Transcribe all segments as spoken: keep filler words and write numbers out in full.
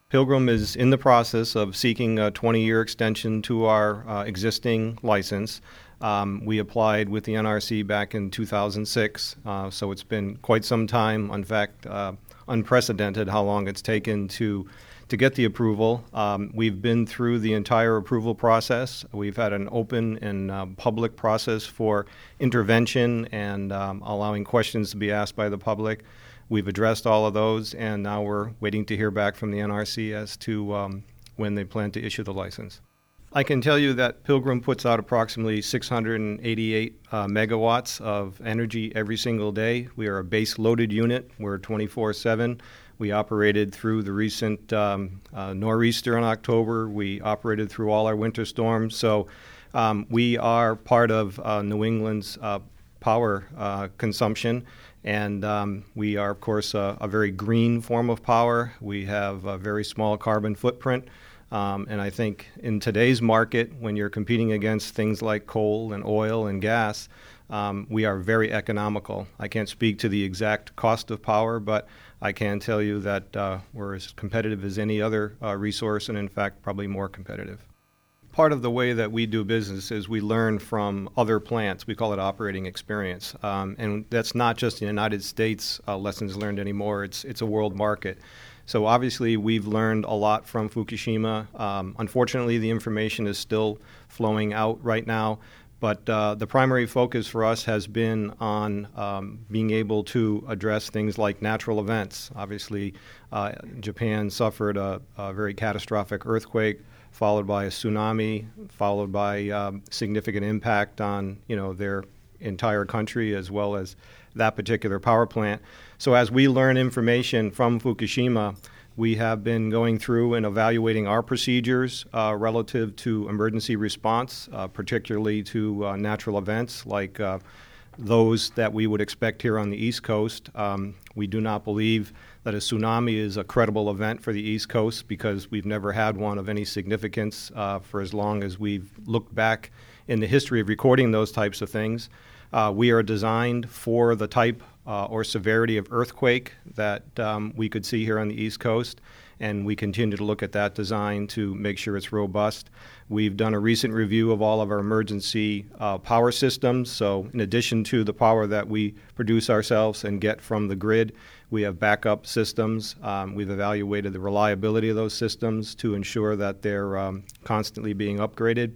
Pilgrim is in the process of seeking a twenty-year extension to our uh, existing license. Um, we applied with the N R C back in two thousand six, uh, so it's been quite some time. In fact, uh, unprecedented how long it's taken to to get the approval. Um, we've been through the entire approval process. We've had an open and uh, public process for intervention and um, allowing questions to be asked by the public. We've addressed all of those, and now we're waiting to hear back from the N R C as to um, when they plan to issue the license. I can tell you that Pilgrim puts out approximately six hundred eighty-eight uh, megawatts of energy every single day. We are a base-loaded unit. We're twenty-four seven. We operated through the recent um, uh, nor'easter in October. We operated through all our winter storms. So um, we are part of uh, New England's uh, power uh, consumption. And um, we are, of course, a, a very green form of power. We have a very small carbon footprint. Um, and I think in today's market, when you're competing against things like coal and oil and gas, um, we are very economical. I can't speak to the exact cost of power, but I can tell you that uh, we're as competitive as any other uh, resource, and in fact, probably more competitive. Part of the way that we do business is we learn from other plants. We call it operating experience. Um, and that's not just the United States uh, lessons learned anymore. It's, it's a world market. So obviously we've learned a lot from Fukushima. Um, unfortunately, the information is still flowing out right now. But uh, the primary focus for us has been on um, being able to address things like natural events. Obviously, uh, Japan suffered a, a very catastrophic earthquake, followed by a tsunami, followed by um, significant impact on, you know, their entire country as well as that particular power plant. So as we learn information from Fukushima, we have been going through and evaluating our procedures uh, relative to emergency response, uh, particularly to uh, natural events like uh, those that we would expect here on the East Coast. Um, we do not believe that a tsunami is a credible event for the East Coast because we've never had one of any significance uh, for as long as we've looked back in the history of recording those types of things. Uh, we are designed for the type uh, or severity of earthquake that um, we could see here on the East Coast, and we continue to look at that design to make sure it's robust. We've done a recent review of all of our emergency uh, power systems, so in addition to the power that we produce ourselves and get from the grid, we have backup systems. Um, we've evaluated the reliability of those systems to ensure that they're um, constantly being upgraded.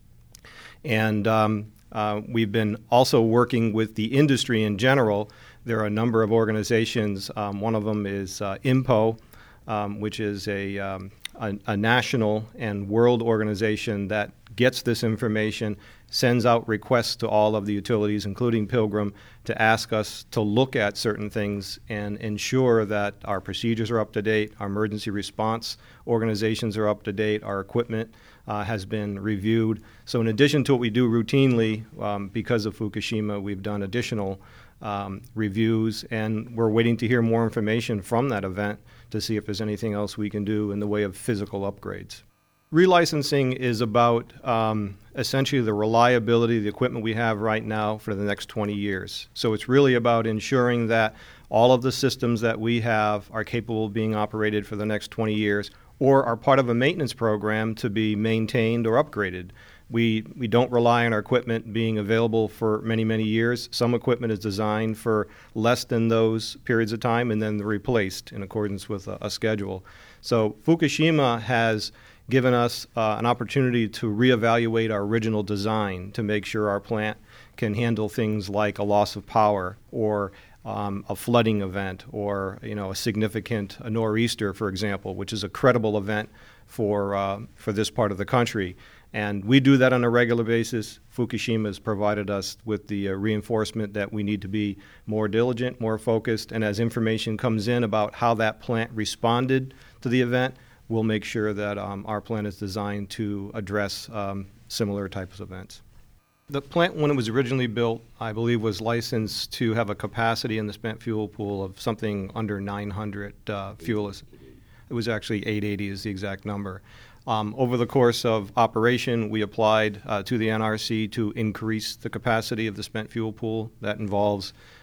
And um, uh, we've been also working with the industry in general. There are a number of organizations. Um, one of them is uh, I M P O, um, which is a, um, a, a national and world organization that gets this information, sends out requests to all of the utilities, including Pilgrim, to ask us to look at certain things and ensure that our procedures are up to date, our emergency response organizations are up to date, our equipment uh, has been reviewed. So in addition to what we do routinely, um, because of Fukushima, we've done additional um, reviews, and we're waiting to hear more information from that event to see if there's anything else we can do in the way of physical upgrades. Relicensing is about um, essentially the reliability of the equipment we have right now for the next twenty years. So it's really about ensuring that all of the systems that we have are capable of being operated for the next twenty years or are part of a maintenance program to be maintained or upgraded. We, we don't rely on our equipment being available for many, many years. Some equipment is designed for less than those periods of time and then replaced in accordance with a, a schedule. So Fukushima has given us uh, an opportunity to reevaluate our original design to make sure our plant can handle things like a loss of power or um, a flooding event or, you know, a significant a nor'easter, for example, which is a credible event for uh, for this part of the country. And we do that on a regular basis. Fukushima has provided us with the uh, reinforcement that we need to be more diligent, more focused, and as information comes in about how that plant responded to the event, we'll make sure that um, our plant is designed to address um, similar types of events. The plant, when it was originally built, I believe was licensed to have a capacity in the spent fuel pool of something under nine hundred uh, fuel. It was actually eight eighty is the exact number. Um, over the course of operation, we applied uh, to the N R C to increase the capacity of the spent fuel pool. That involves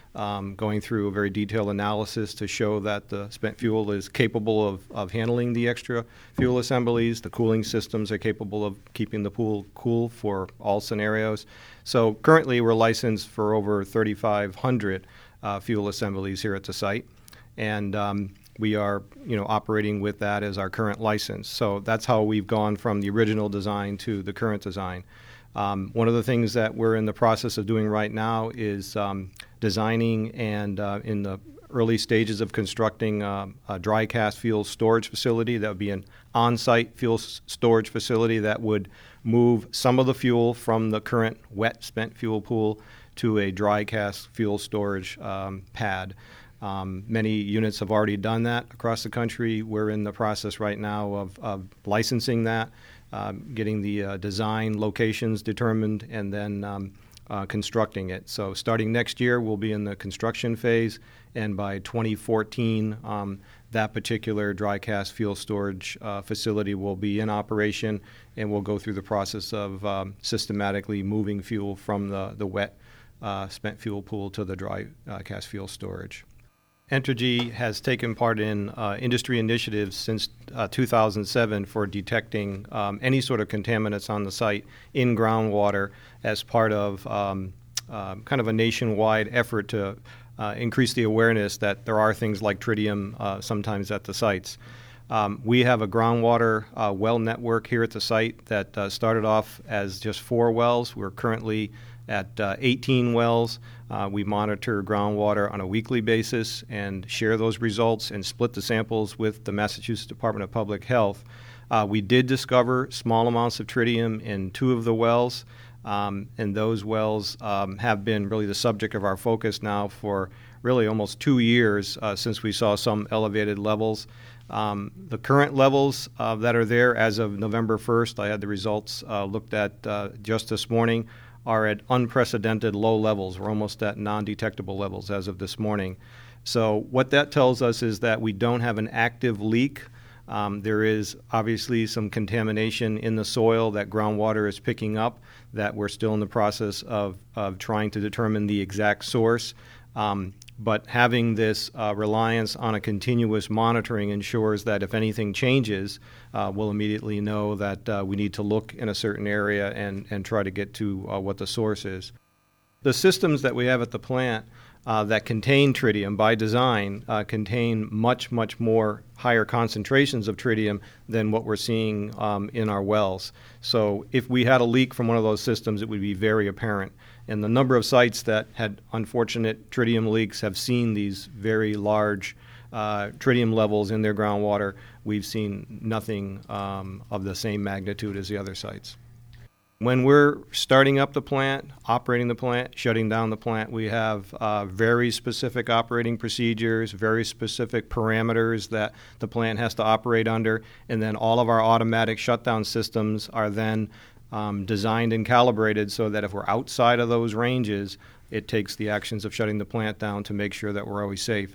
um, going through a very detailed analysis to show that the spent fuel is capable of, of handling the extra fuel assemblies. The cooling systems are capable of keeping the pool cool for all scenarios. So currently we're licensed for over thirty-five hundred uh, fuel assemblies here at the site. And um, we are, you know, operating with that as our current license. So that's how we've gone from the original design to the current design. Um, one of the things that we're in the process of doing right now is um, designing and uh, in the early stages of constructing uh, a dry cast fuel storage facility. That would be an on-site fuel s- storage facility that would move some of the fuel from the current wet spent fuel pool to a dry cast fuel storage um, pad. Um, many units have already done that across the country. We're in the process right now of, of licensing that, uh, getting the uh, design locations determined, and then um, uh, constructing it. So starting next year, we'll be in the construction phase, and by twenty fourteen, um, that particular dry cast fuel storage uh, facility will be in operation, and we'll go through the process of um, systematically moving fuel from the, the wet uh, spent fuel pool to the dry uh, cast fuel storage. Entergy has taken part in uh, industry initiatives since uh, two thousand seven for detecting um, any sort of contaminants on the site in groundwater as part of um, uh, kind of a nationwide effort to uh, increase the awareness that there are things like tritium uh, sometimes at the sites. Um, we have a groundwater uh, well network here at the site that uh, started off as just four wells. We're currently at uh, eighteen wells. Uh, we monitor groundwater on a weekly basis and share those results and split the samples with the Massachusetts Department of Public Health. Uh, we did discover small amounts of tritium in two of the wells, um, and those wells um, have been really the subject of our focus now for really almost two years uh, since we saw some elevated levels. Um, the current levels uh, that are there as of November first, I had the results uh, looked at uh, just this morning, are at unprecedented low levels. We're almost at non-detectable levels as of this morning. So what that tells us is that we don't have an active leak. Um, there is obviously some contamination in the soil that groundwater is picking up that we're still in the process of, of trying to determine the exact source. Um, but having this uh, reliance on a continuous monitoring ensures that if anything changes, uh, we'll immediately know that uh, we need to look in a certain area and, and try to get to uh, what the source is. The systems that we have at the plant uh, that contain tritium by design uh, contain much, much more higher concentrations of tritium than what we're seeing um, in our wells. So if we had a leak from one of those systems, it would be very apparent. And the number of sites that had unfortunate tritium leaks have seen these very large uh, tritium levels in their groundwater. We've seen nothing um, of the same magnitude as the other sites. When we're starting up the plant, operating the plant, shutting down the plant, we have uh, very specific operating procedures, very specific parameters that the plant has to operate under, and then all of our automatic shutdown systems are then Um, designed and calibrated so that if we're outside of those ranges, it takes the actions of shutting the plant down to make sure that we're always safe.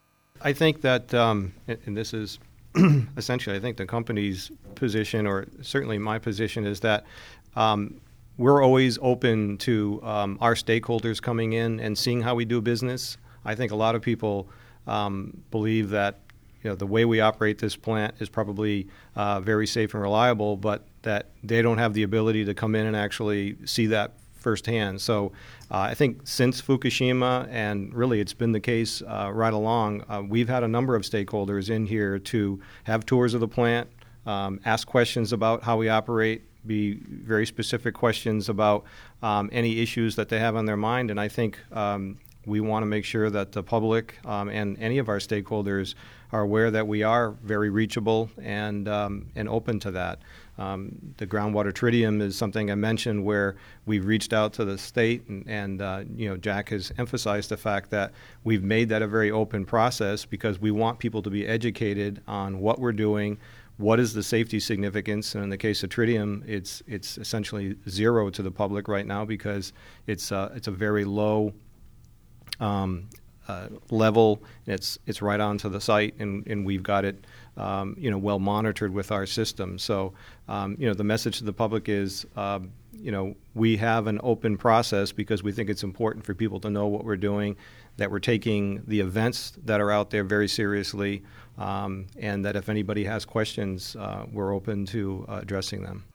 I think that, um, and this is essentially, I think the company's position, or certainly my position, is that um, we're always open to um, our stakeholders coming in and seeing how we do business. I think a lot of people um, believe that you know, the way we operate this plant is probably uh, very safe and reliable, but that they don't have the ability to come in and actually see that firsthand. So uh, I think since Fukushima, and really it's been the case uh, right along, uh, we've had a number of stakeholders in here to have tours of the plant, um, ask questions about how we operate, be very specific questions about um, any issues that they have on their mind. And I think um, we want to make sure that the public um, and any of our stakeholders are aware that we are very reachable and um, and open to that. Um, the groundwater tritium is something I mentioned where we've reached out to the state, and, and uh, you know, Jack has emphasized the fact that we've made that a very open process because we want people to be educated on what we're doing, what is the safety significance, and in the case of tritium, it's it's essentially zero to the public right now because it's uh, it's a very low Um, uh, level. It's it's right onto the site, and, and we've got it, um, you know, well monitored with our system. So, um, you know, the message to the public is, um, you know, we have an open process because we think it's important for people to know what we're doing, that we're taking the events that are out there very seriously, um, and that if anybody has questions, uh, we're open to uh, addressing them.